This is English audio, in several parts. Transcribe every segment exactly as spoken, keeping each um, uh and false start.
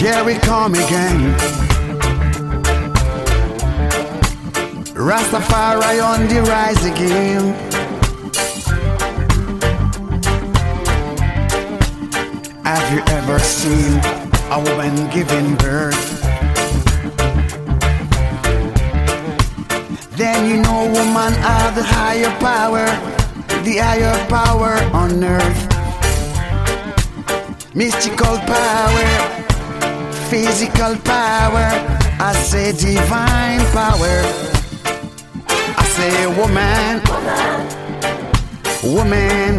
Here we come again. Rastafari on the rise again. Have you ever seen a woman giving birth? Then you know woman have the higher power, the higher power on earth. Mystical power, physical power, I say divine power. I say woman, woman,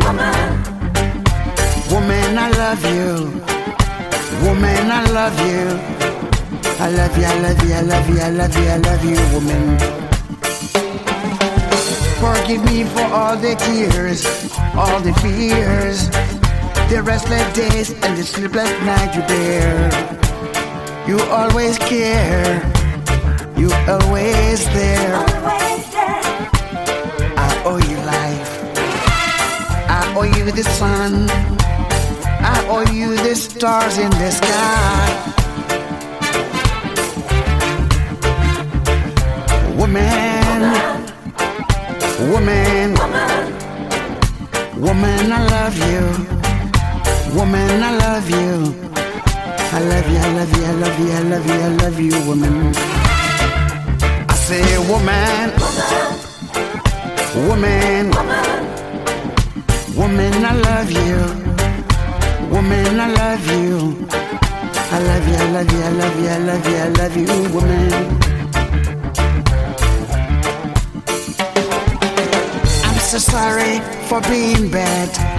woman, I love you. Woman, I love you. I love you, I love you, I love you, I love you, I love you, woman. Forgive me for all the tears, all the fears, the restless days and the sleepless night you bear. You always care, you always there. I owe you life, I owe you the sun, I owe you the stars in the sky. Woman, woman, woman, I love you. Woman, I love you. I love you, I love you, I love you, I love you, I love you, woman. I say woman, woman, woman, I love you. Woman, I love you. I love you, I love you, I love you, I love you, I love you, woman. I'm so sorry for being bad.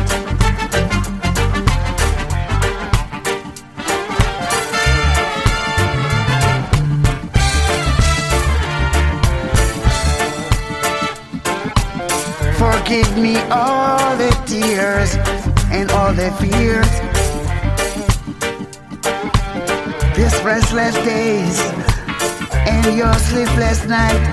Forgive me all the tears and all the fears, these restless days and your sleepless night.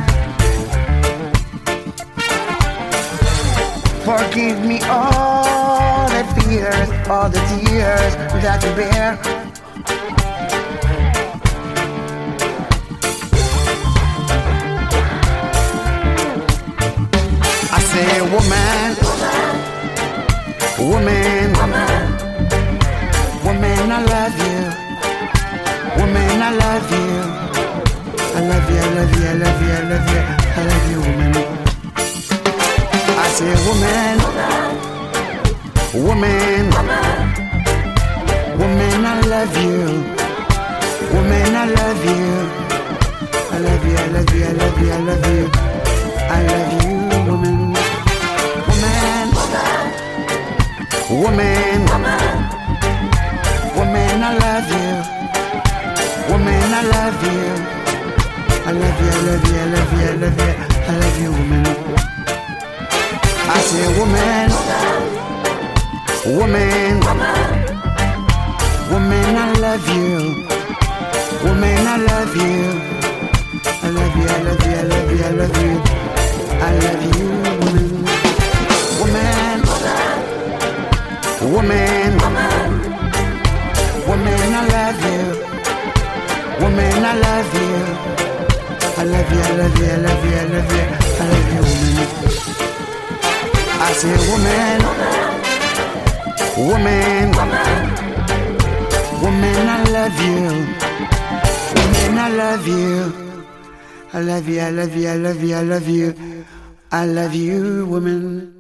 Forgive me all the fears, all the tears that you bear. I say woman, woman, woman, I love you. Woman, I love you. I love you, I love you, I love you, I love you, I love you, woman. I say woman, woman, woman, I love you. Woman, I love you. I love you, I love you, I love you, I love you, I love you, woman. Woman, woman, I love you. Woman, I love you. I love you, I love you, I love you, I love you, I love you, woman. I say woman, woman, woman, I love you. Woman, I love you. I love you, I love you, I love you, I love you, I love you, woman. Woman, woman, woman, I love you. Woman, I love you. I love you, I love you, I love you, I love you, I love you, woman. I say woman, woman, woman, I love you. Woman, I love you. I love you, I love you, I love you, I love you, I love you, woman.